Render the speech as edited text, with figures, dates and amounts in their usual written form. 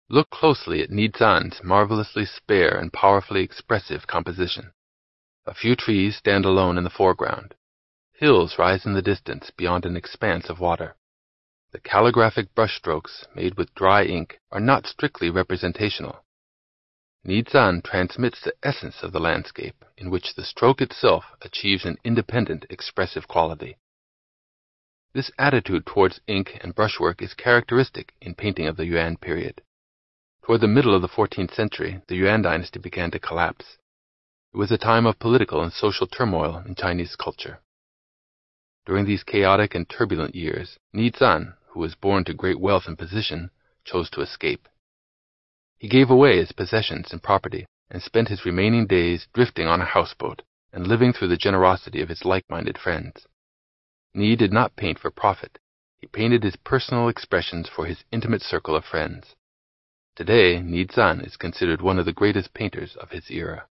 Look closely at Nizan's marvelously spare and powerfully expressive composition. A few trees stand alone in the foreground. Hills rise in the distance beyond an expanse of water. The calligraphic brushstrokes made with dry ink are not strictly representational. Nizan transmits the essence of the landscape, in which the stroke itself achieves an independent expressive quality. This attitude towards ink and brushwork is characteristic in painting of the Yuan period. Toward the middle of the 14th century, the Yuan dynasty began to collapse. It was a time of political and social turmoil in Chinese culture. During these chaotic and turbulent years, Nizan, who was born to great wealth and position, chose to escape. He gave away his possessions and property and spent his remaining days drifting on a houseboat and living through the generosity of his like-minded friends. Ni did not paint for profit. He painted his personal expressions for his intimate circle of friends. Today, Nizan is considered one of the greatest painters of his era.